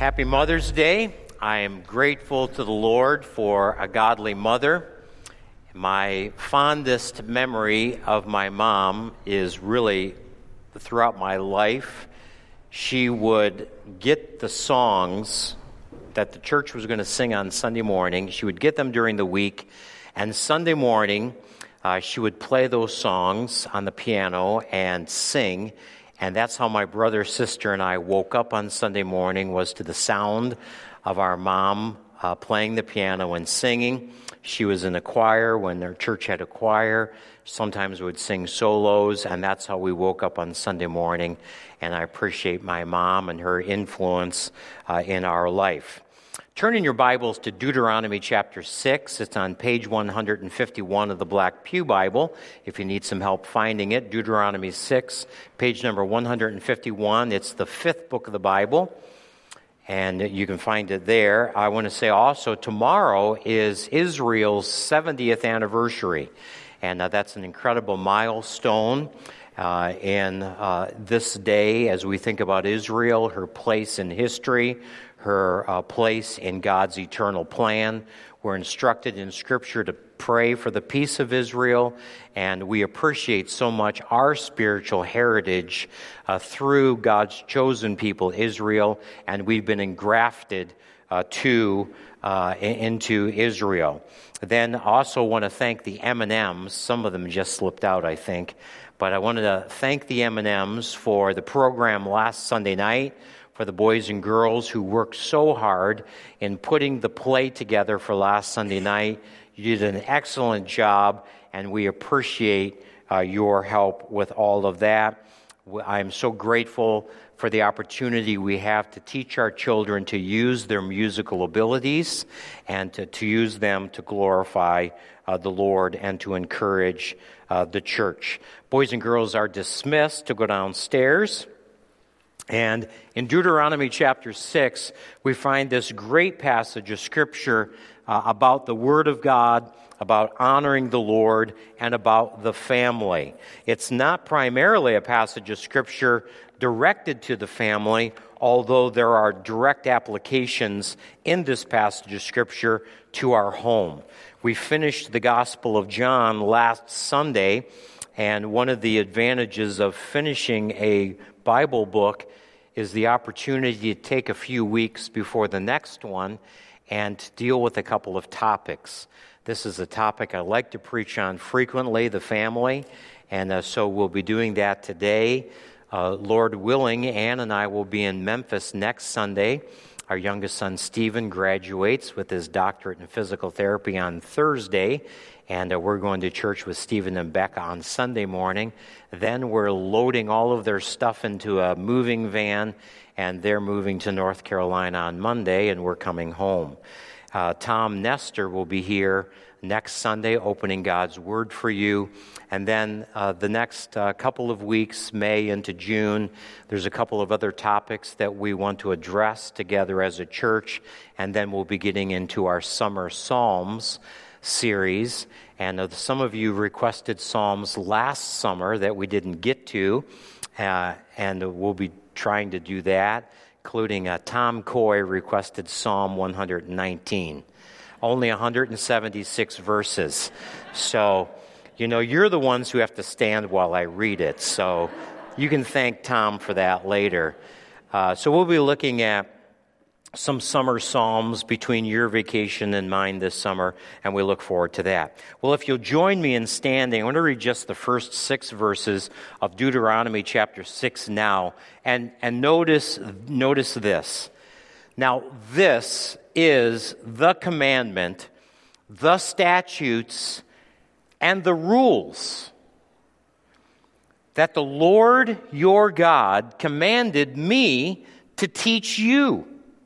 Happy Mother's Day. I am grateful to the Lord for a godly mother. My fondest memory of my mom is really throughout my life. She would get the songs that the church was going to sing on Sunday morning. She would get them during the week, and Sunday morning she would play those songs on the piano and sing. And that's how my brother, sister, and I woke up on Sunday morning, was to the sound of our mom playing the piano and singing. She was in a choir when their church had a choir. Sometimes we would sing solos, and that's how we woke up on Sunday morning. And I appreciate my mom and her influence in our life. Turn in your Bibles to Deuteronomy chapter 6. It's on page 151 of the Black Pew Bible. If you need some help finding it, Deuteronomy 6, page number 151. It's the fifth book of the Bible, and you can find it there. I want to say also, tomorrow is Israel's 70th anniversary, and that's an incredible milestone in this day as we think about Israel, her place in history, her place in God's eternal plan. We're instructed in Scripture to pray for the peace of Israel, and we appreciate so much our spiritual heritage through God's chosen people, Israel, and we've been engrafted into Israel. Then also want to thank the M&Ms. Some of them just slipped out, I think. But I wanted to thank the M&Ms for the program last Sunday night, for the boys and girls who worked so hard in putting the play together for last Sunday night. You did an excellent job, and we appreciate your help with all of that. I'm so grateful for the opportunity we have to teach our children to use their musical abilities and to use them to glorify the Lord and to encourage the church. Boys and girls are dismissed to go downstairs. And in Deuteronomy chapter 6, we find this great passage of Scripture about the Word of God, about honoring the Lord, and about the family. It's not primarily a passage of Scripture directed to the family, although there are direct applications in this passage of Scripture to our home. We finished the Gospel of John last Sunday, and one of the advantages of finishing a Bible book is the opportunity to take a few weeks before the next one and deal with a couple of topics. This is a topic I like to preach on frequently, the family, and so we'll be doing that today. Lord willing, Ann and I will be in Memphis next Sunday. Our youngest son, Stephen, graduates with his doctorate in physical therapy on Thursday, and we're going to church with Stephen and Becca on Sunday morning. Then we're loading all of their stuff into a moving van, and they're moving to North Carolina on Monday, and we're coming home. Tom Nestor will be here next Sunday, opening God's Word for you. And then the next couple of weeks, May into June, there's a couple of other topics that we want to address together as a church. And then we'll be getting into our Summer Psalms series. And some of you requested Psalms last summer that we didn't get to. And we'll be trying to do that, including Tom Coy requested Psalm 119. Only 176 verses. So, you're the ones who have to stand while I read it. So you can thank Tom for that later. So we'll be looking at some summer psalms between your vacation and mine this summer, and we look forward to that. Well, if you'll join me in standing, I want to read just the first 6 verses of Deuteronomy chapter 6 now, and notice this. Now, this is the commandment, the statutes, and the rules that the Lord your God commanded me to teach you,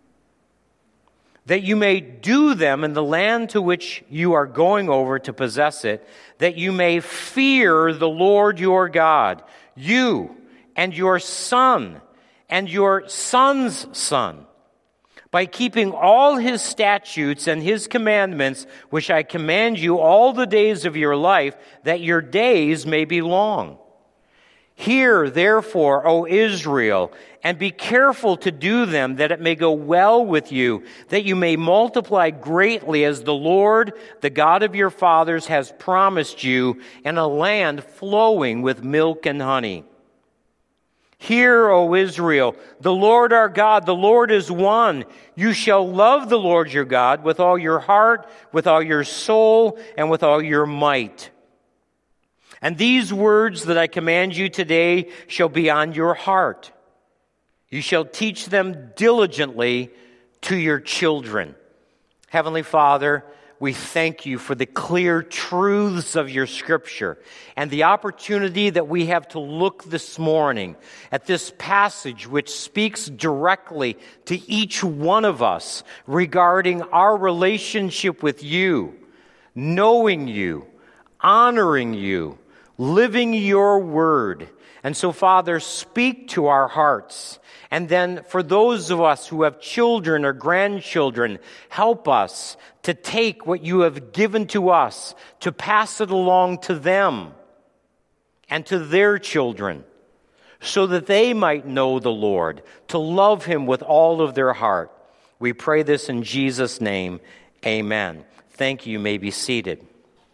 that you may do them in the land to which you are going over to possess it, that you may fear the Lord your God, you and your son and your son's son, by keeping all his statutes and his commandments, which I command you all the days of your life, that your days may be long. Hear, therefore, O Israel, and be careful to do them, that it may go well with you, that you may multiply greatly, as the Lord, the God of your fathers, has promised you, in a land flowing with milk and honey. Hear, O Israel, the Lord our God, the Lord is one. You shall love the Lord your God with all your heart, with all your soul, and with all your might. And these words that I command you today shall be on your heart. You shall teach them diligently to your children. Heavenly Father, we thank you for the clear truths of your Scripture and the opportunity that we have to look this morning at this passage which speaks directly to each one of us regarding our relationship with you, knowing you, honoring you, living your word. And so, Father, speak to our hearts. And then for those of us who have children or grandchildren, help us to take what you have given to us, to pass it along to them and to their children, so that they might know the Lord, to love him with all of their heart. We pray this in Jesus' name. Amen. Thank you. You may be seated.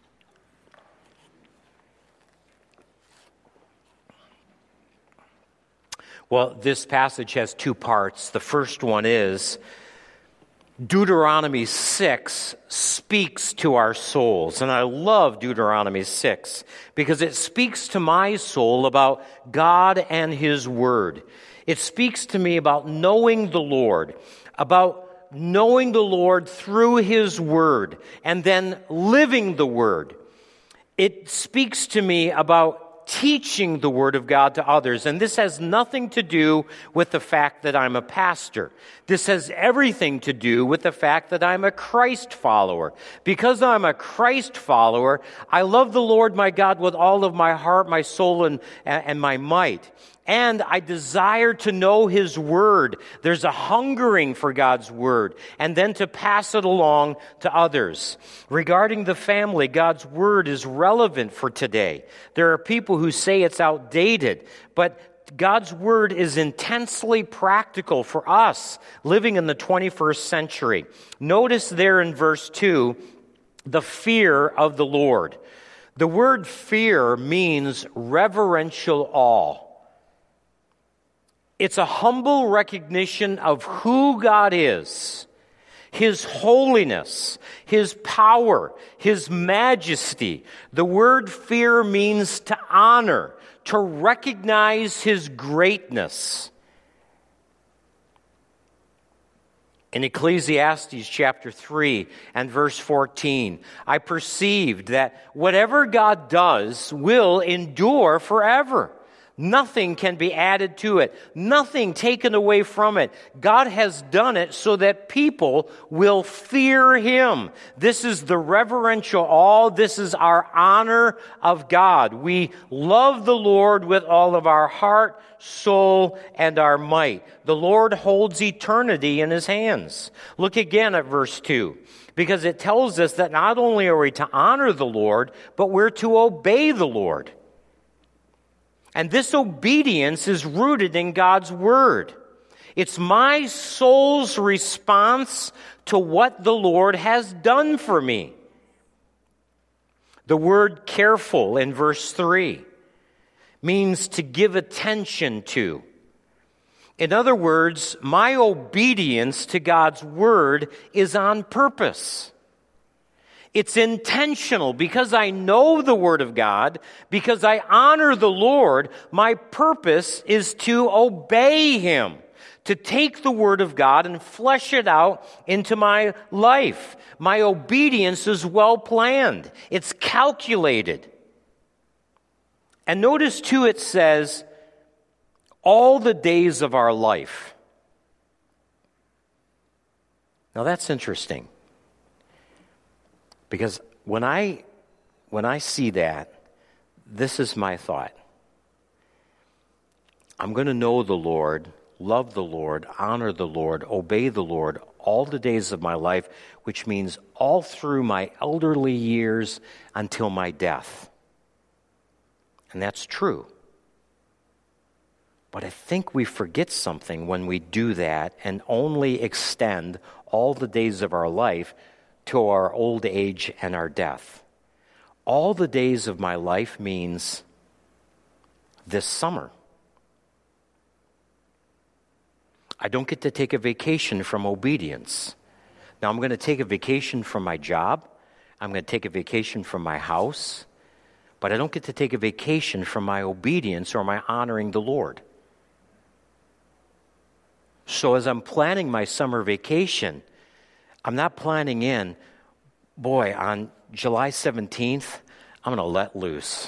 Well, this passage has two parts. The first one is Deuteronomy 6 speaks to our souls. And I love Deuteronomy 6 because it speaks to my soul about God and his word. It speaks to me about knowing the Lord, about knowing the Lord through his word, and then living the word. It speaks to me about teaching the Word of God to others. And this has nothing to do with the fact that I'm a pastor. This has everything to do with the fact that I'm a Christ follower. Because I'm a Christ follower, I love the Lord my God with all of my heart, my soul, and my might. And I desire to know his word. There's a hungering for God's word, and then to pass it along to others. Regarding the family, God's word is relevant for today. There are people who say it's outdated, but God's word is intensely practical for us living in the 21st century. Notice there in verse 2, the fear of the Lord. The word fear means reverential awe. It's a humble recognition of who God is, his holiness, his power, his majesty. The word fear means to honor, to recognize his greatness. In Ecclesiastes chapter 3 and verse 14, I perceived that whatever God does will endure forever. Nothing can be added to it. Nothing taken away from it. God has done it so that people will fear him. This is the reverential awe. This is our honor of God. We love the Lord with all of our heart, soul, and our might. The Lord holds eternity in his hands. Look again at verse 2. Because it tells us that not only are we to honor the Lord, but we're to obey the Lord. And this obedience is rooted in God's word. It's my soul's response to what the Lord has done for me. The word careful in verse 3 means to give attention to. In other words, my obedience to God's word is on purpose. It's intentional because I know the Word of God, because I honor the Lord. My purpose is to obey him, to take the Word of God and flesh it out into my life. My obedience is well planned. It's calculated. And notice too, it says, all the days of our life. Now that's interesting. Because when I see that, this is my thought. I'm going to know the Lord, love the Lord, honor the Lord, obey the Lord all the days of my life, which means all through my elderly years until my death. And that's true. But I think we forget something when we do that and only extend all the days of our life to our old age and our death. All the days of my life means this summer. I don't get to take a vacation from obedience. Now, I'm going to take a vacation from my job. I'm going to take a vacation from my house. But I don't get to take a vacation from my obedience or my honoring the Lord. So as I'm planning my summer vacation, I'm not planning in, boy, on July 17th, I'm going to let loose.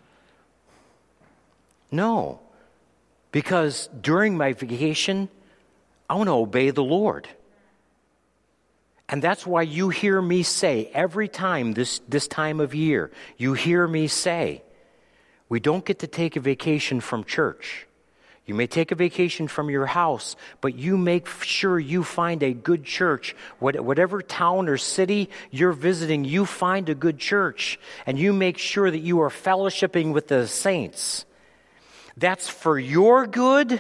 No, because during my vacation, I want to obey the Lord. And that's why you hear me say every time this time of year, you hear me say, we don't get to take a vacation from church. You may take a vacation from your house, but you make sure you find a good church. Whatever town or city you're visiting, you find a good church. And you make sure that you are fellowshipping with the saints. That's for your good,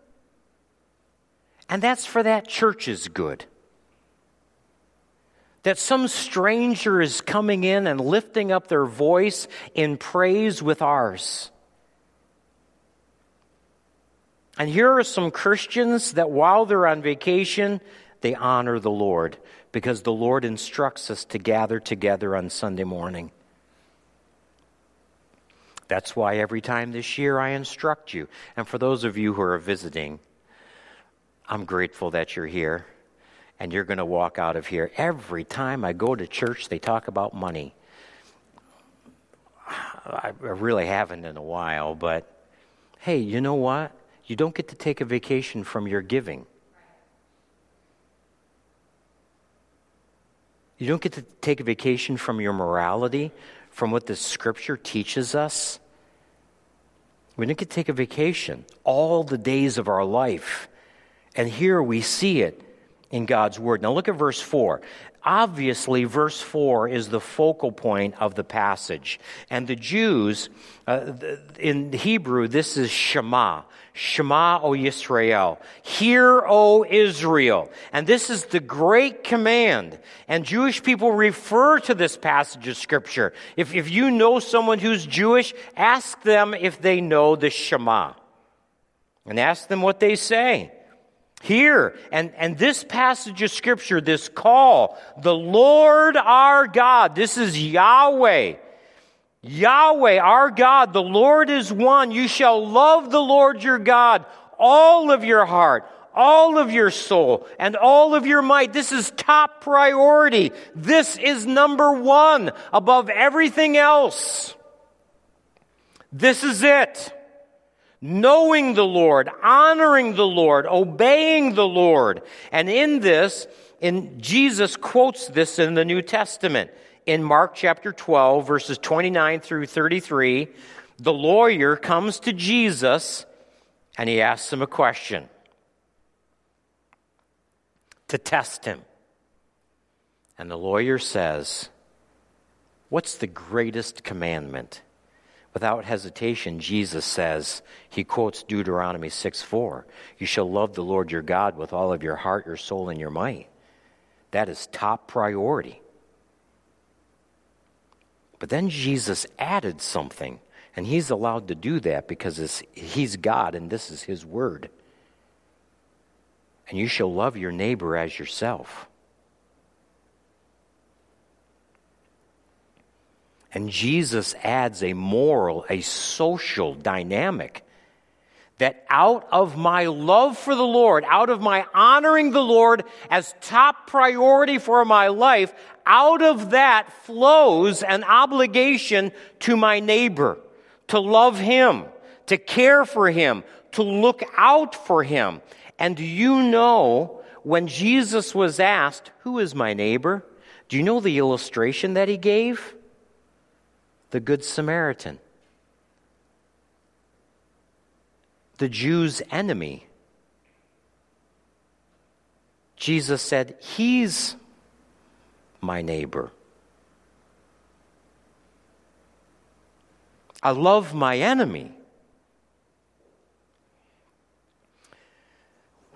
and that's for that church's good. That some stranger is coming in and lifting up their voice in praise with ours. And here are some Christians that while they're on vacation, they honor the Lord because the Lord instructs us to gather together on Sunday morning. That's why every time this year I instruct you. And for those of you who are visiting, I'm grateful that you're here. And you're going to walk out of here. Every time I go to church, they talk about money. I really haven't in a while, but hey, you know what? You don't get to take a vacation from your giving. You don't get to take a vacation from your morality, from what the Scripture teaches us. We don't get to take a vacation all the days of our life. And here we see it in God's Word. Now look at verse 4. Obviously, verse 4 is the focal point of the passage. And the Jews, in Hebrew, this is Shema. Shema, O Yisrael. Hear, O Israel. And this is the great command. And Jewish people refer to this passage of Scripture. If you know someone who's Jewish, ask them if they know the Shema. And ask them what they say. Here, and this passage of Scripture, this call, the Lord our God, this is Yahweh. Yahweh, our God, the Lord is one. You shall love the Lord your God, all of your heart, all of your soul, and all of your might. This is top priority. This is number one above everything else. This is it. Knowing the Lord, honoring the Lord, obeying the Lord. And in this, Jesus quotes this in the New Testament. In Mark chapter 12, verses 29 through 33, the lawyer comes to Jesus and he asks him a question to test him. And the lawyer says, "What's the greatest commandment?" Without hesitation, Jesus says, he quotes Deuteronomy 6:4. You shall love the Lord your God with all of your heart, your soul, and your might. That is top priority. But then Jesus added something, and he's allowed to do that because he's God and this is his word. And you shall love your neighbor as yourself. And Jesus adds a moral, a social dynamic that out of my love for the Lord, out of my honoring the Lord as top priority for my life, out of that flows an obligation to my neighbor, to love him, to care for him, to look out for him. And do you know, when Jesus was asked, who is my neighbor? Do you know the illustration that he gave? The Good Samaritan. The Jews' enemy. Jesus said, he's my neighbor. I love my enemy.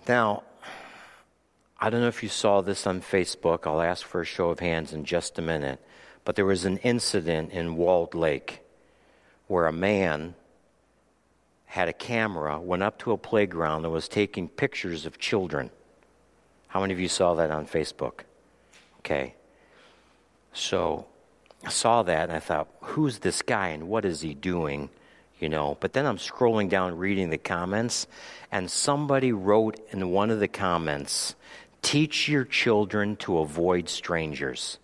Now, I don't know if you saw this on Facebook. I'll ask for a show of hands in just a minute. But there was an incident in Walled Lake where a man had a camera, went up to a playground, and was taking pictures of children. How many of you saw that on Facebook? Okay. So I saw that, and I thought, who's this guy, and what is he doing? But then I'm scrolling down, reading the comments, and somebody wrote in one of the comments, teach your children to avoid strangers.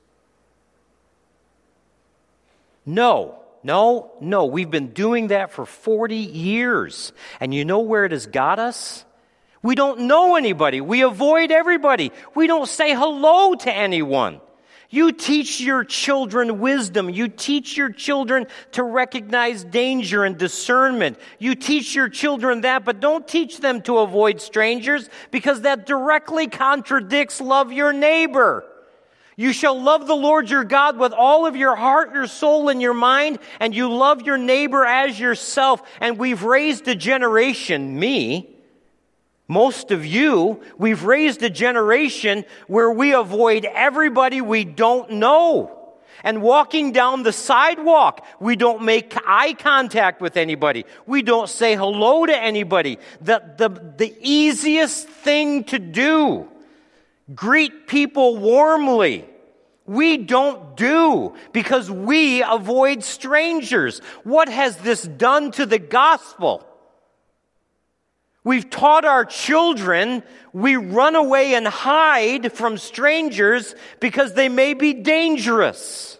No. We've been doing that for 40 years. And you know where it has got us? We don't know anybody. We avoid everybody. We don't say hello to anyone. You teach your children wisdom. You teach your children to recognize danger and discernment. You teach your children that, but don't teach them to avoid strangers, because that directly contradicts love your neighbor. You shall love the Lord your God with all of your heart, your soul, and your mind, and you love your neighbor as yourself. And we've raised a generation, most of you, we've raised a generation where we avoid everybody we don't know. And walking down the sidewalk, we don't make eye contact with anybody. We don't say hello to anybody. The easiest thing to do, greet people warmly, we don't do, because we avoid strangers. What has this done to the gospel? We've taught our children we run away and hide from strangers because they may be dangerous.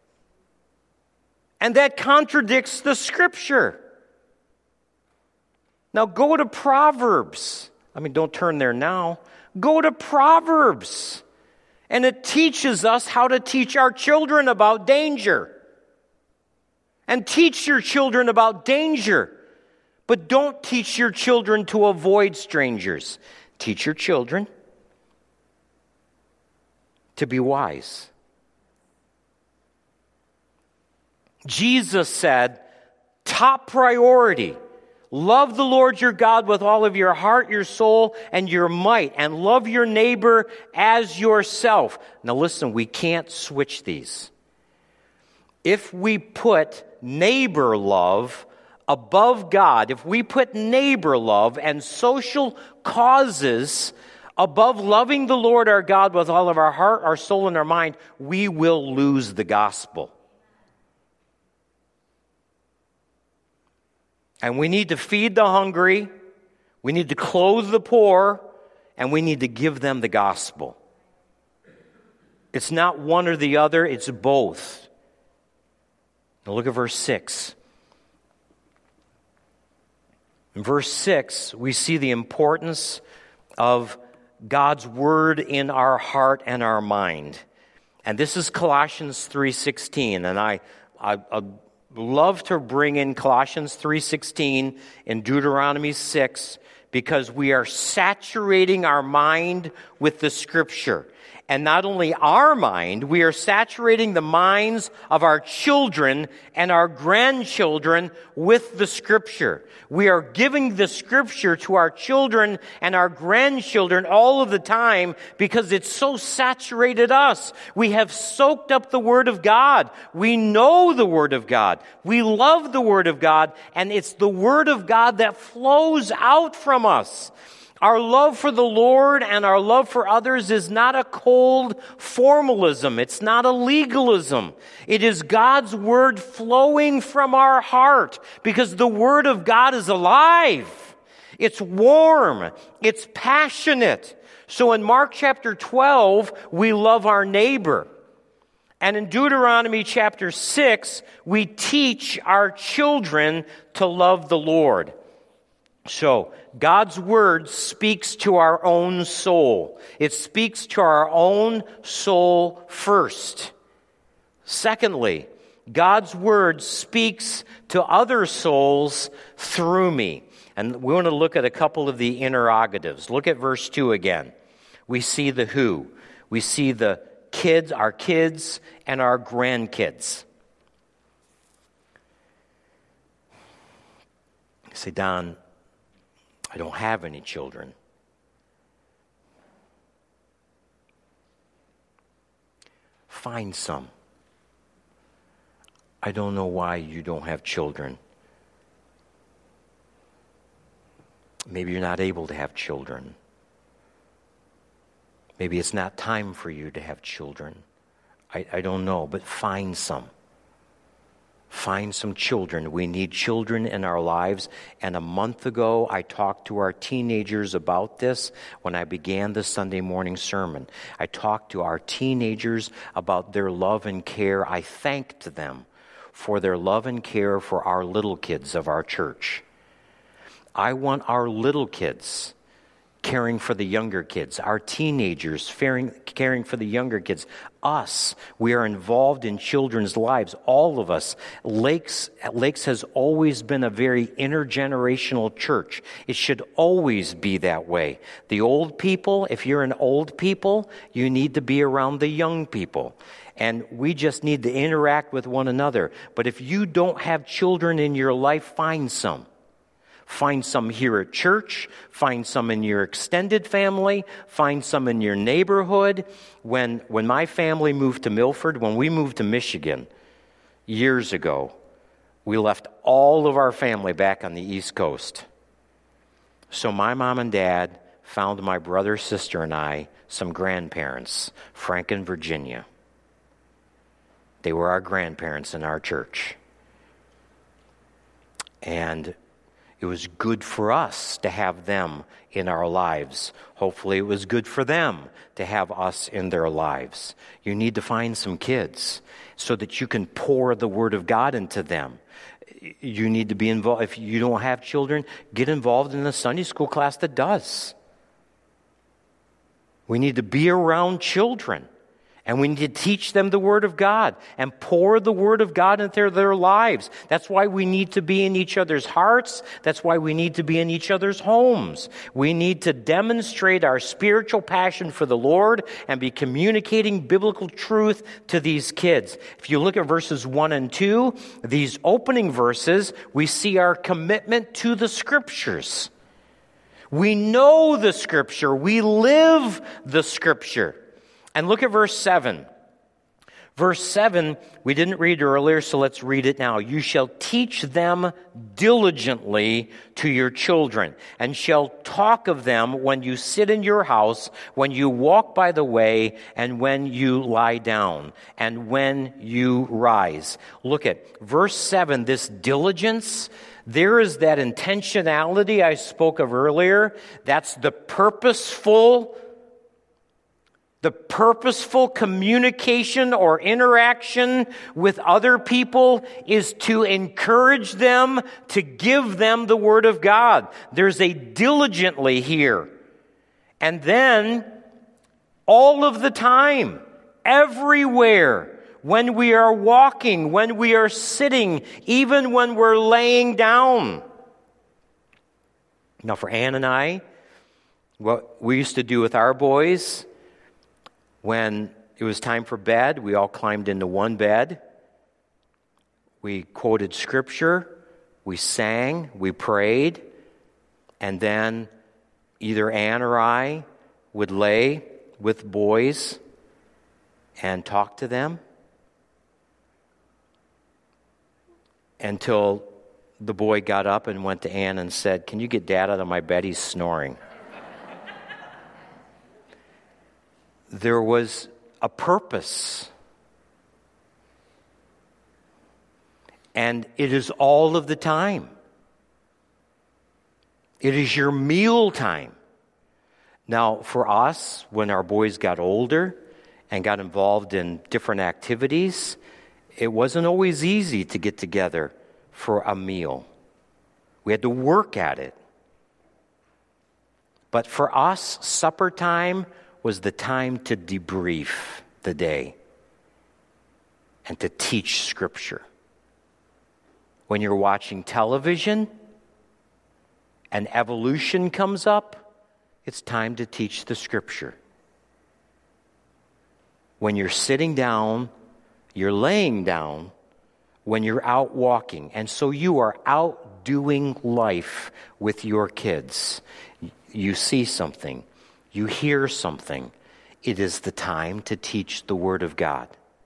And that contradicts the Scripture. Now go to Proverbs. Don't turn there now. Go to Proverbs. And it teaches us how to teach our children about danger. And teach your children about danger. But don't teach your children to avoid strangers. Teach your children to be wise. Jesus said, top priority, love the Lord your God with all of your heart, your soul, and your might, and love your neighbor as yourself. Now listen, we can't switch these. If we put neighbor love above God, if we put neighbor love and social causes above loving the Lord our God with all of our heart, our soul, and our mind, we will lose the gospel. And we need to feed the hungry, we need to clothe the poor, and we need to give them the gospel. It's not one or the other, it's both. Now look at verse 6. In verse 6, we see the importance of God's word in our heart and our mind. And this is Colossians 3:16. And I love to bring in Colossians 3:16 and Deuteronomy 6, because we are saturating our mind with the Scripture. And not only our mind, we are saturating the minds of our children and our grandchildren with the Scripture. We are giving the Scripture to our children and our grandchildren all of the time because it's so saturated us. We have soaked up the Word of God. We know the Word of God. We love the Word of God, and it's the Word of God that flows out from us. Our love for the Lord and our love for others is not a cold formalism. It's not a legalism. It is God's Word flowing from our heart, because the Word of God is alive. It's warm. It's passionate. So in Mark chapter 12, we love our neighbor. And in Deuteronomy chapter 6, we teach our children to love the Lord. So, God's Word speaks to our own soul. It speaks to our own soul first. Secondly, God's Word speaks to other souls through me. And we want to look at a couple of the interrogatives. Look at verse 2 again. We see the who. We see the kids, our kids, and our grandkids. You say, Don, I don't have any children. find some. I don't know why you don't have children. Maybe you're not able to have children. Maybe it's not time for you to have children. I don't know, but find some. Find some children. We need children in our lives. And a month ago, I talked to our teenagers about this when I began the Sunday morning sermon. I talked to our teenagers about their love and care. I thanked them for their love and care for our little kids of our church. I want our little kids caring for the younger kids, our teenagers caring for the younger kids. Us, we are involved in children's lives, all of us. Lakes has always been a very intergenerational church. It should always be that way. The old people, if you're an old people, you need to be around the young people. And we just need to interact with one another. But if you don't have children in your life, find some. Find some here at church, find some in your extended family, find some in your neighborhood. When my family moved to Milford, when we moved to Michigan years ago, we left all of our family back on the East Coast. So my mom and dad found my brother, sister, and I some grandparents, Frank and Virginia. They were our grandparents in our church. And it was good for us to have them in our lives. Hopefully it was good for them to have us in their lives. You need to find some kids so that you can pour the Word of God into them. You need to be involved. If you don't have children, get involved in a Sunday school class that does. We need to be around children. And we need to teach them the Word of God and pour the Word of God into their lives. That's why we need to be in each other's hearts. That's why we need to be in each other's homes. We need to demonstrate our spiritual passion for the Lord and be communicating biblical truth to these kids. If you look at verses 1 and 2, these opening verses, we see our commitment to the Scriptures. We know the Scripture. We live the Scripture. And look at verse 7. Verse 7, we didn't read earlier, so let's read it now. You shall teach them diligently to your children, and shall talk of them when you sit in your house, when you walk by the way, and when you lie down, and when you rise. Look at verse 7, this diligence. There is that intentionality I spoke of earlier. That's the purposeful communication or interaction with other people is to encourage them, to give them the Word of God. There's a diligently here. And then, all of the time, everywhere, when we are walking, when we are sitting, even when we're laying down. Now, for Ann and I, what we used to do with our boys, when it was time for bed, we all climbed into one bed. We quoted Scripture, we sang, we prayed, and then either Ann or I would lay with boys and talk to them until the boy got up and went to Ann and said, "Can you get Dad out of my bed? He's snoring." There was a purpose. And it is all of the time. It is your meal time. Now, for us, when our boys got older and got involved in different activities, it wasn't always easy to get together for a meal. We had to work at it. But for us, supper time was the time to debrief the day and to teach Scripture. When you're watching television and evolution comes up, it's time to teach the Scripture. When you're sitting down, you're laying down, when you're out walking. And so you are out doing life with your kids. You see something. You hear something. It is the time to teach the Word of God.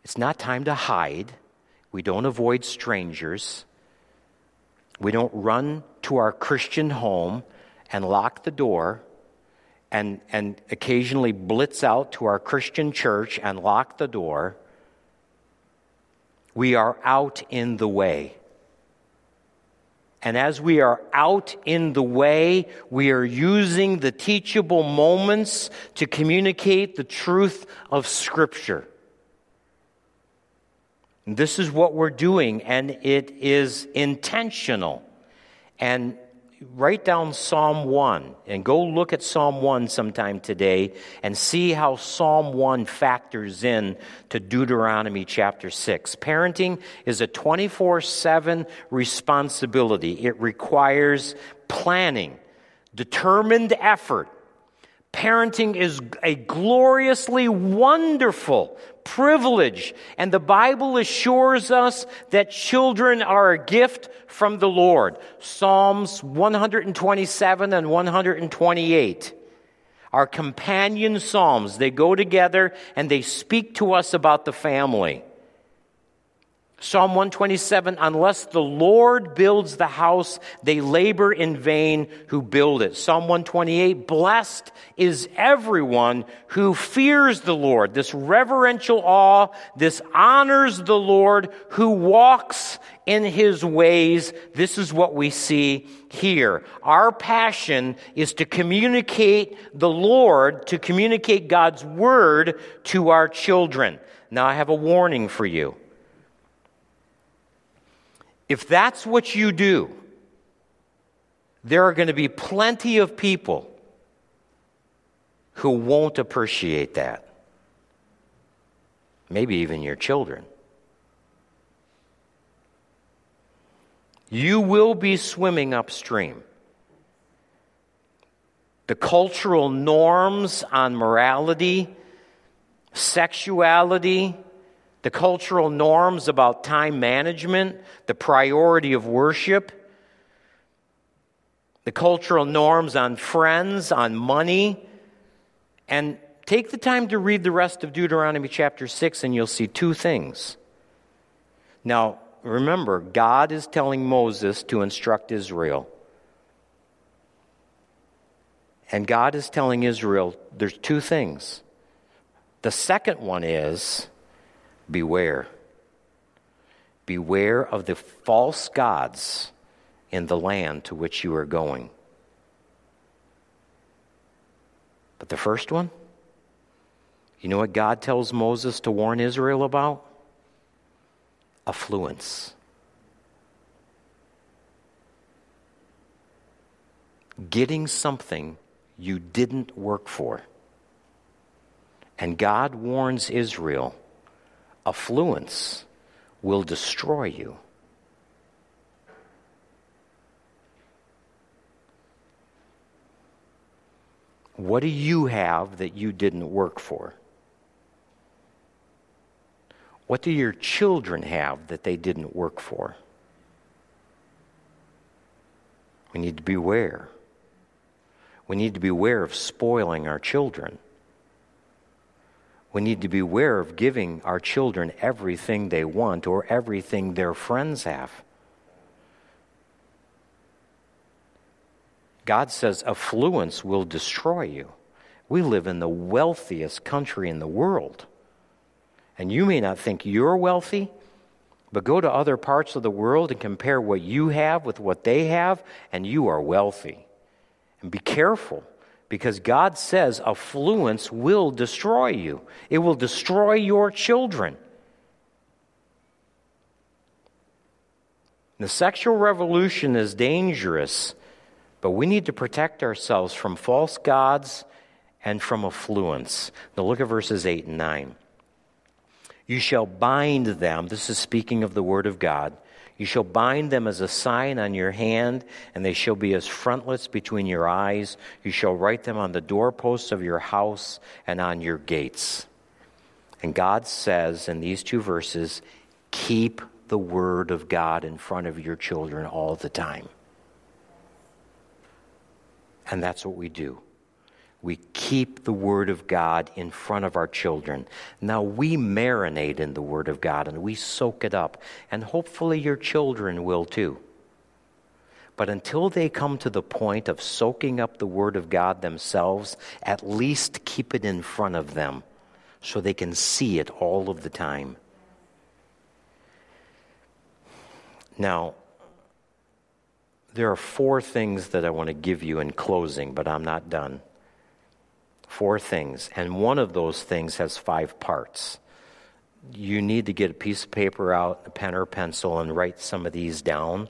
It's not time to hide. We don't avoid strangers. We don't run to our Christian home and lock the door and occasionally blitz out to our Christian church and lock the door. We are out in the way. And as we are out in the way, we are using the teachable moments to communicate the truth of Scripture. And this is what we're doing, and it is intentional. And write down Psalm 1 and go look at Psalm 1 sometime today and see how Psalm 1 factors in to Deuteronomy chapter 6. Parenting is a 24/7 responsibility. It requires planning, determined effort. Parenting is a gloriously wonderful privilege, and the Bible assures us that children are a gift from the Lord. Psalms 127 and 128 are companion psalms. They go together and they speak to us about the family. Psalm 127, unless the Lord builds the house, they labor in vain who build it. Psalm 128, blessed is everyone who fears the Lord. This reverential awe, this honors the Lord, who walks in his ways. This is what we see here. Our passion is to communicate the Lord, to communicate God's word to our children. Now I have a warning for you. If that's what you do, there are going to be plenty of people who won't appreciate that. Maybe even your children. You will be swimming upstream. The cultural norms on morality, sexuality, the cultural norms about time management, the priority of worship, the cultural norms on friends, on money. And take the time to read the rest of Deuteronomy chapter 6 and you'll see two things. Now, remember, God is telling Moses to instruct Israel. And God is telling Israel there's two things. The second one is, beware. Beware of the false gods in the land to which you are going. But the first one, you know what God tells Moses to warn Israel about? Affluence. Getting something you didn't work for. And God warns Israel, affluence will destroy you. What do you have that you didn't work for? What do your children have that they didn't work for? We need to beware. We need to beware of spoiling our children. We need to beware of giving our children everything they want or everything their friends have. God says affluence will destroy you. We live in the wealthiest country in the world. And you may not think you're wealthy, but go to other parts of the world and compare what you have with what they have, and you are wealthy. And be careful, because God says affluence will destroy you. It will destroy your children. The sexual revolution is dangerous, but we need to protect ourselves from false gods and from affluence. Now look at verses 8 and 9. You shall bind them, this is speaking of the word of God, you shall bind them as a sign on your hand, and they shall be as frontlets between your eyes. You shall write them on the doorposts of your house and on your gates. And God says in these two verses, keep the word of God in front of your children all the time. And that's what we do. We keep the Word of God in front of our children. Now we marinate in the Word of God and we soak it up. And hopefully your children will too. But until they come to the point of soaking up the Word of God themselves, at least keep it in front of them so they can see it all of the time. Now, there are 4 things that I want to give you in closing, but I'm not done. 4 things, and one of those things has 5 parts. You need to get a piece of paper out, a pen or pencil, and write some of these down.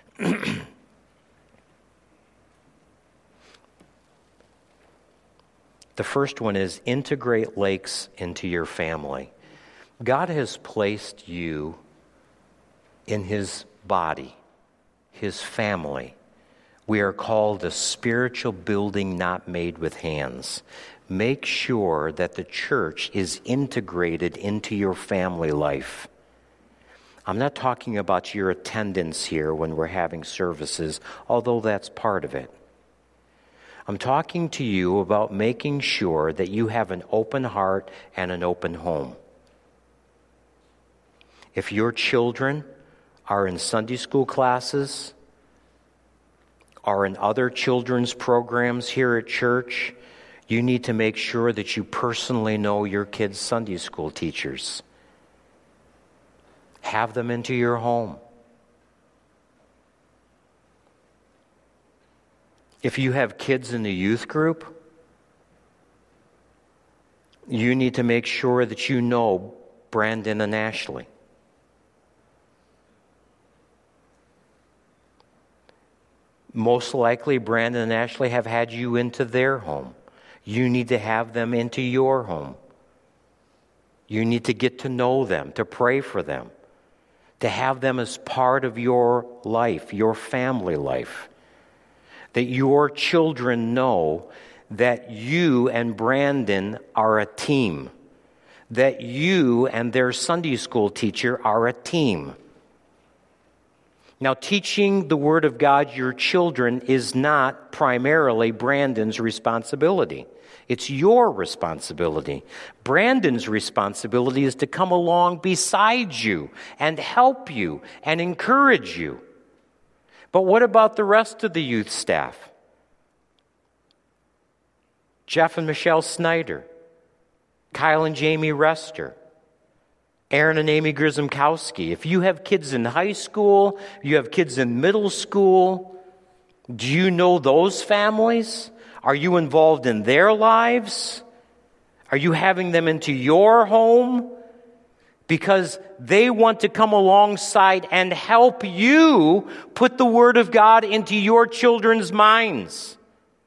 The first one is integrate Lakes into your family. God has placed you in His body, His family. We are called a spiritual building not made with hands. Make sure that the church is integrated into your family life. I'm not talking about your attendance here when we're having services, although that's part of it. I'm talking to you about making sure that you have an open heart and an open home. If your children are in Sunday school classes, are in other children's programs here at church, you need to make sure that you personally know your kids' Sunday school teachers. Have them into your home. If you have kids in the youth group, you need to make sure that you know Brandon and Ashley. Most likely, Brandon and Ashley have had you into their home. You need to have them into your home. You need to get to know them, to pray for them, to have them as part of your life, your family life. That your children know that you and Brandon are a team. That you and their Sunday school teacher are a team. Now, teaching the Word of God your children is not primarily Brandon's responsibility. It's your responsibility. Brandon's responsibility is to come along beside you and help you and encourage you. But what about the rest of the youth staff? Jeff and Michelle Snyder, Kyle and Jamie Rester, Aaron and Amy Grzymkowski. If you have kids in high school, you have kids in middle school, do you know those families? Are you involved in their lives? Are you having them into your home? Because they want to come alongside and help you put the Word of God into your children's minds.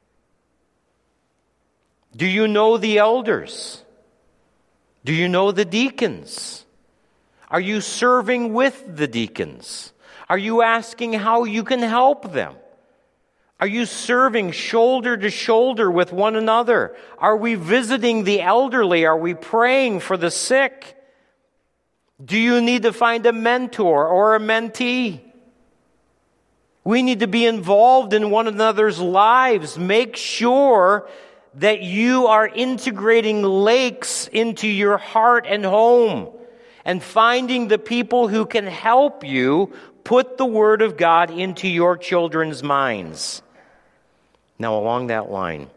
Do you know the elders? Do you know the deacons? Are you serving with the deacons? Are you asking how you can help them? Are you serving shoulder to shoulder with one another? Are we visiting the elderly? Are we praying for the sick? Do you need to find a mentor or a mentee? We need to be involved in one another's lives. Make sure that you are integrating Lakes into your heart and home and finding the people who can help you put the Word of God into your children's minds. Now, along that line,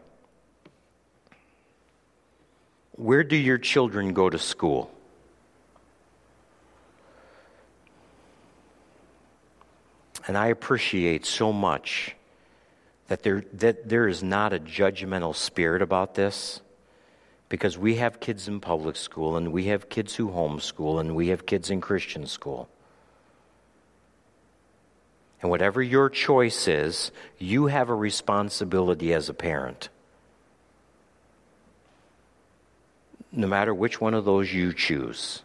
where do your children go to school? And I appreciate so much that there is not a judgmental spirit about this, because we have kids in public school, and we have kids who homeschool, and we have kids in Christian school. And whatever your choice is, you have a responsibility as a parent. No matter which one of those you choose.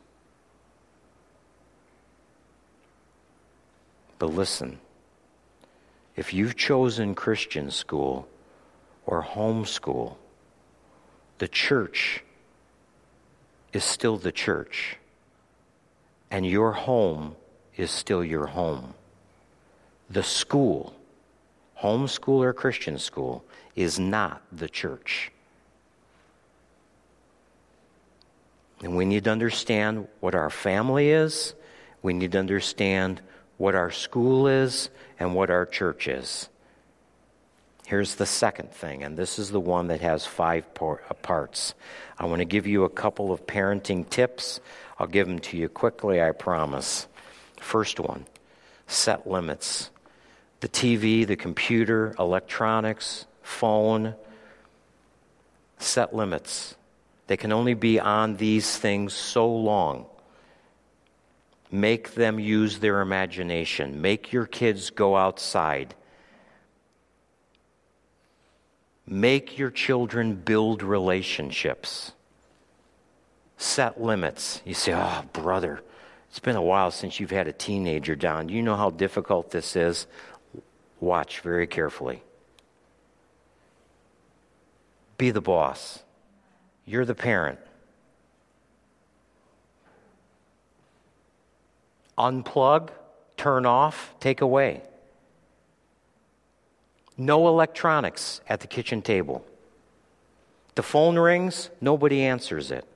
But listen, if you've chosen Christian school or homeschool, the church is still the church, and your home is still your home. The school, homeschool or Christian school, is not the church. And we need to understand what our family is. We need to understand what our school is and what our church is. Here's the second thing, and this is the one that has 5 parts. I want to give you a couple of parenting tips. I'll give them to you quickly, I promise. First one, set limits. The TV, the computer, electronics, phone, set limits. They can only be on these things so long. Make them use their imagination. Make your kids go outside. Make your children build relationships. Set limits. You say, oh, brother, it's been a while since you've had a teenager down. Do you know how difficult this is? Watch very carefully. Be the boss. You're the parent. Unplug, turn off, take away. No electronics at the kitchen table. The phone rings, nobody answers it.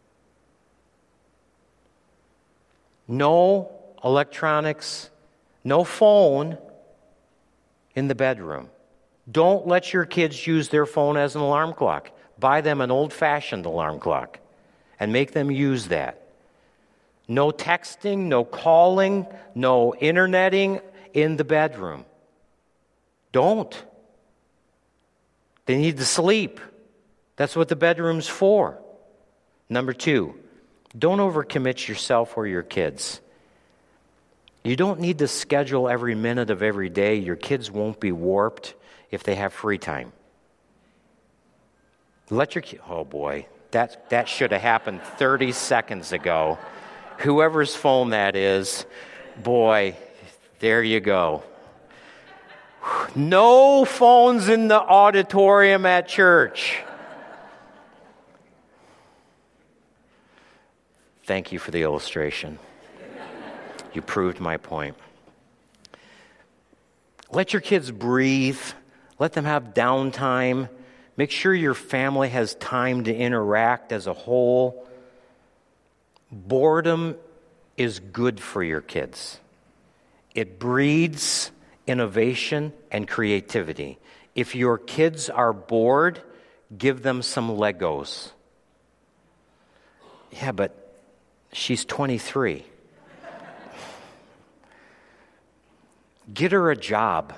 No electronics, no phone in the bedroom. Don't let your kids use their phone as an alarm clock. Buy them an old-fashioned alarm clock and make them use that. No texting, no calling, no interneting in the bedroom. Don't. They need to sleep. That's what the bedroom's for. Number 2, don't overcommit yourself or your kids. You don't need to schedule every minute of every day. Your kids won't be warped if they have free time. Let your oh boy, that should have happened 30 seconds ago. Whoever's phone that is, boy, there you go. No phones in the auditorium at church. Thank you for the illustration. You proved my point. Let your kids breathe. Let them have downtime. Make sure your family has time to interact as a whole. Boredom is good for your kids. It breeds innovation and creativity. If your kids are bored, give them some Legos. Yeah, but she's 23. Get her a job.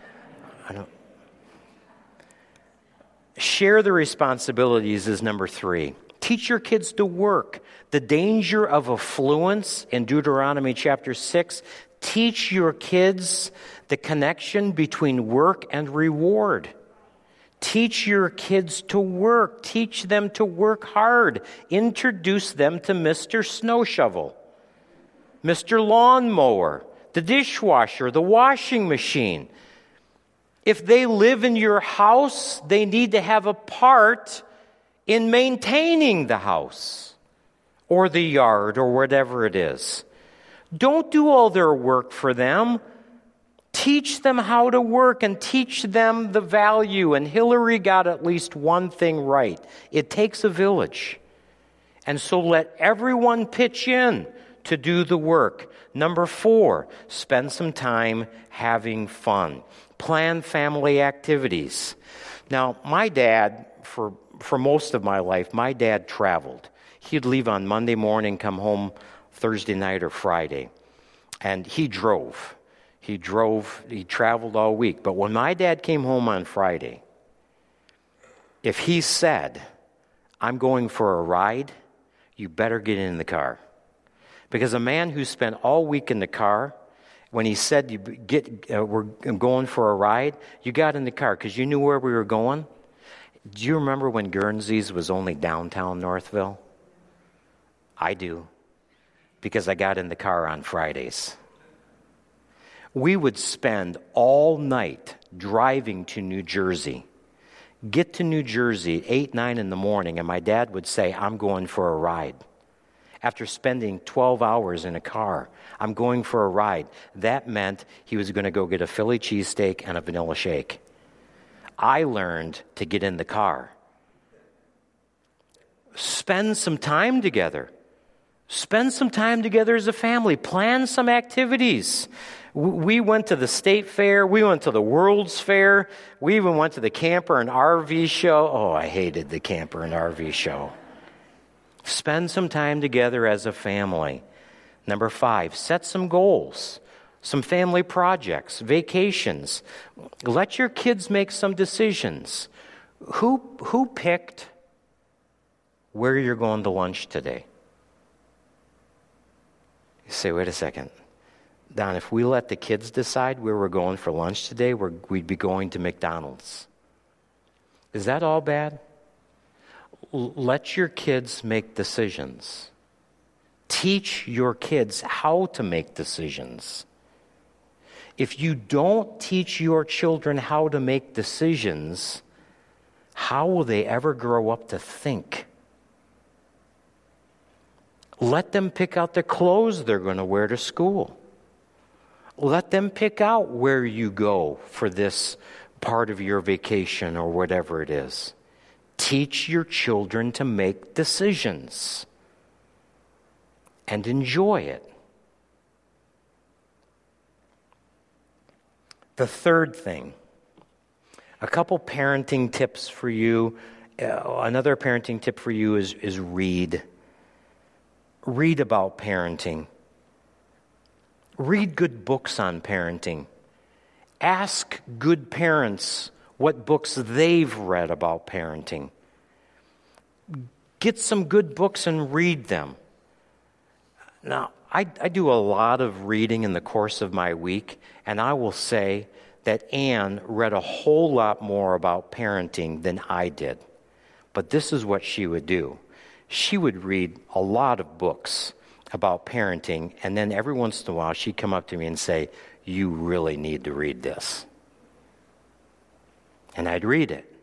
Share the responsibilities is number 3. Teach your kids to work. The danger of affluence in Deuteronomy chapter 6. Teach your kids the connection between work and reward. Teach your kids to work. Teach them to work hard. Introduce them to Mr. Snow Shovel, Mr. Lawnmower, the dishwasher, the washing machine. If they live in your house, they need to have a part in maintaining the house or the yard or whatever it is. Don't do all their work for them. Teach them how to work and teach them the value. And Hillary got at least one thing right. It takes a village. And so let everyone pitch in to do the work. Number 4, spend some time having fun. Plan family activities. Now, my dad, for most of my life, my dad traveled. He'd leave on Monday morning, come home Thursday night or Friday. And he drove. He traveled all week. But when my dad came home on Friday, if he said, I'm going for a ride, you better get in the car. Because a man who spent all week in the car, when he said, we're going for a ride, you got in the car because you knew where we were going. Do you remember when Guernsey's was only downtown Northville? I do, because I got in the car on Fridays. We would spend all night driving to New Jersey. Get to New Jersey 8, 9 in the morning, and my dad would say, I'm going for a ride. After spending 12 hours in a car, I'm going for a ride. That meant he was going to go get a Philly cheesesteak and a vanilla shake. I learned to get in the car. spend some time together. Spend some time together as a family. Plan some activities. We went to the state fair. We went to the World's Fair. We even went to the camper and RV show. Oh, I hated the camper and RV show. Spend some time together as a family. Number 5, set some goals, some family projects, vacations. Let your kids make some decisions. Who picked where you're going to lunch today? You say, wait a second. Don, if we let the kids decide where we're going for lunch today, we'd be going to McDonald's. Is that all bad? Let your kids make decisions. Teach your kids how to make decisions. If you don't teach your children how to make decisions, how will they ever grow up to think? Let them pick out the clothes they're going to wear to school. Let them pick out where you go for this part of your vacation or whatever it is. Teach your children to make decisions and enjoy it. The third thing, a couple parenting tips for you. Another parenting tip for you is read. Read about parenting. Read good books on parenting. Ask good parents what books they've read about parenting. Get some good books and read them. Now, I do a lot of reading in the course of my week, and I will say that Anne read a whole lot more about parenting than I did. But this is what she would do. She would read a lot of books about parenting, and then every once in a while she'd come up to me and say, you really need to read this. And I'd read it.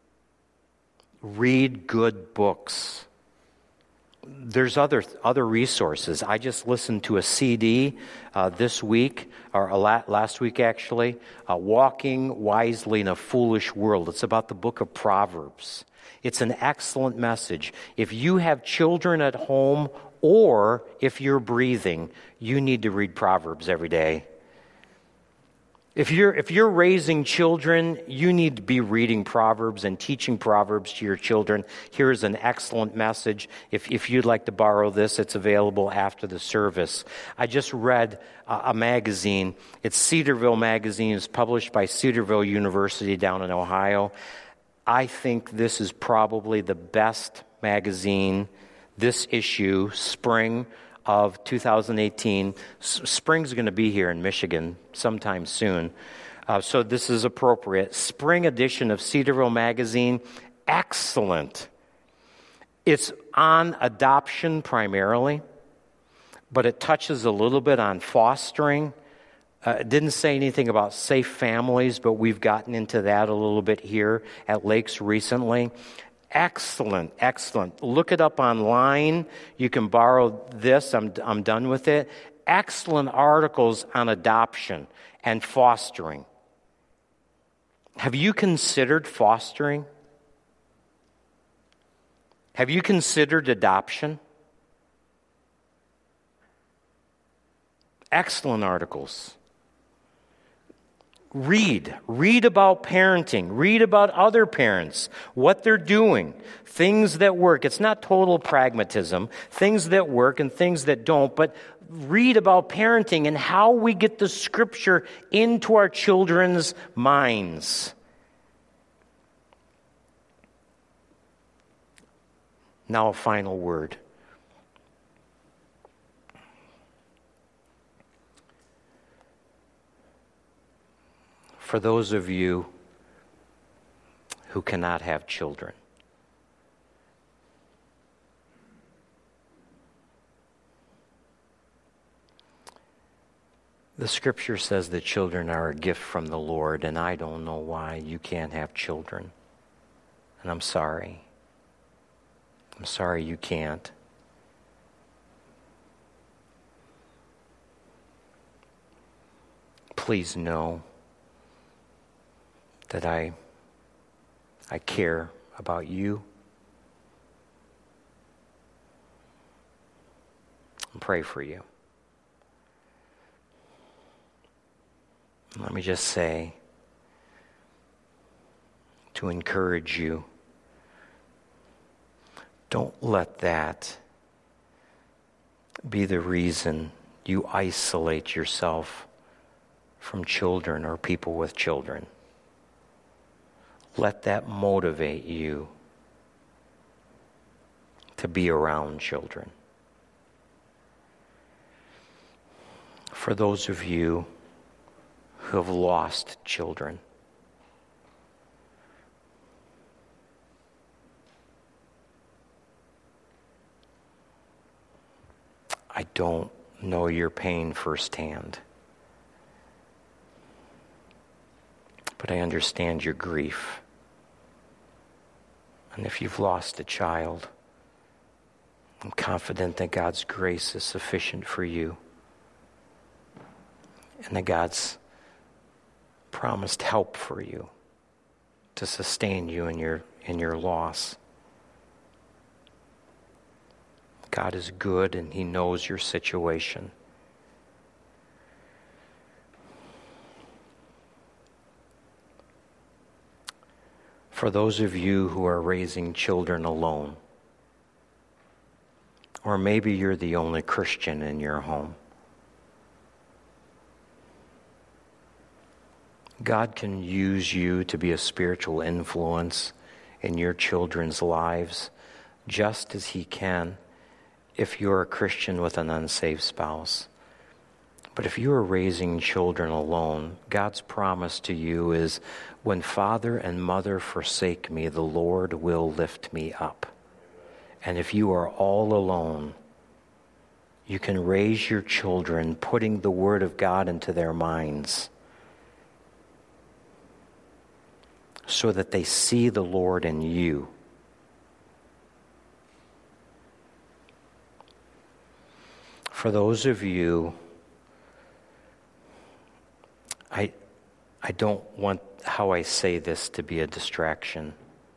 Read good books. There's other resources. I just listened to a CD this week, or last week actually, Walking Wisely in a Foolish World. It's about the book of Proverbs. It's an excellent message. If you have children at home or if you're breathing, you need to read Proverbs every day. If you're raising children, you need to be reading Proverbs and teaching Proverbs to your children. Here's an excellent message. If you'd like to borrow this, it's available after the service. I just read a magazine. It's Cedarville Magazine. It's published by Cedarville University down in Ohio. I think this is probably the best magazine, this issue, spring of 2018. Spring's going to be here in Michigan sometime soon, so this is appropriate. Spring edition of Cedarville Magazine, excellent. It's on adoption primarily, but it touches a little bit on fostering. It didn't say anything about safe families, but we've gotten into that a little bit here at Lakes recently. Excellent, excellent. Look it up online. You can borrow this. I'm done with it. Excellent articles on adoption and fostering. Have you considered fostering? Have you considered adoption? Excellent articles. Read about parenting. Read about other parents, what they're doing, things that work. It's not total pragmatism, things that work and things that don't, but read about parenting and how we get the Scripture into our children's minds. Now a final word. For those of you who cannot have children, the Scripture says that children are a gift from the Lord, and I don't know why you can't have children. And I'm sorry. I'm sorry you can't. Please know that I care about you. pray for you. Let me just say, to encourage you, don't let that be the reason you isolate yourself from children or people with children. Let that motivate you to be around children. For those of you who have lost children, I don't know your pain firsthand, but I understand your grief. And if you've lost a child, I'm confident that God's grace is sufficient for you, and that God's promised help for you to sustain you in your loss. God is good, and He knows your situation. For those of you who are raising children alone, or maybe you're the only Christian in your home, God can use you to be a spiritual influence in your children's lives, just as He can if you're a Christian with an unsaved spouse. But if you are raising children alone, God's promise to you is, when father and mother forsake me, the Lord will lift me up. And if you are all alone, you can raise your children putting the Word of God into their minds so that they see the Lord in you. For those of you, I don't want how I say this to be a distraction.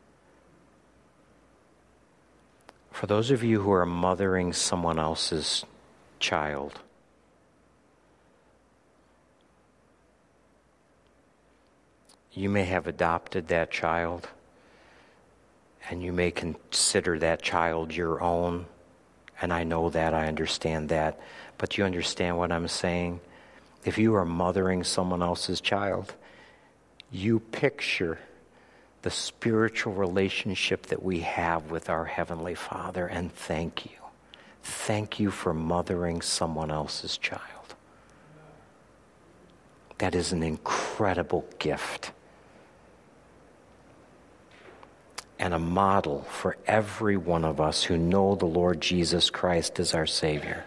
For those of you who are mothering someone else's child, you may have adopted that child, and you may consider that child your own. And I know that, I understand that. But you understand what I'm saying? If you are mothering someone else's child, you picture the spiritual relationship that we have with our Heavenly Father, and thank you. Thank you for mothering someone else's child. That is an incredible gift, and a model for every one of us who know the Lord Jesus Christ as our Savior.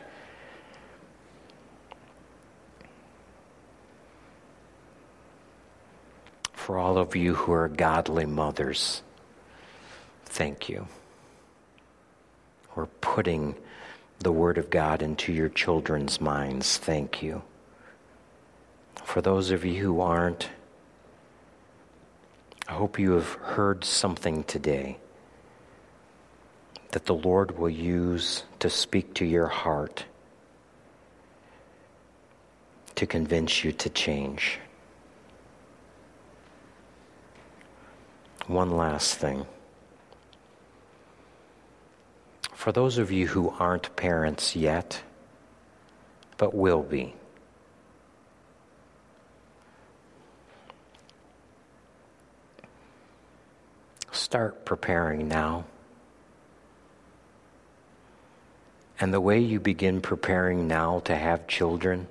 For all of you who are godly mothers, thank you. We're putting the Word of God into your children's minds. Thank you. For those of you who aren't, I hope you have heard something today that the Lord will use to speak to your heart, to convince you to change. One last thing. For those of you who aren't parents yet, but will be, start preparing now. And the way you begin preparing now to have children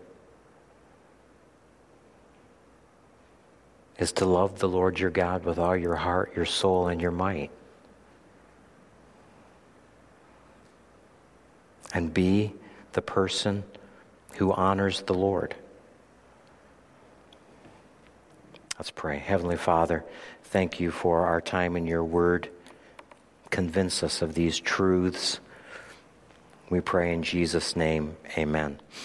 is to love the Lord your God with all your heart, your soul, and your might. And be the person who honors the Lord. Let's pray. Heavenly Father, thank you for our time in your word. Convince us of these truths. We pray in Jesus' name, amen.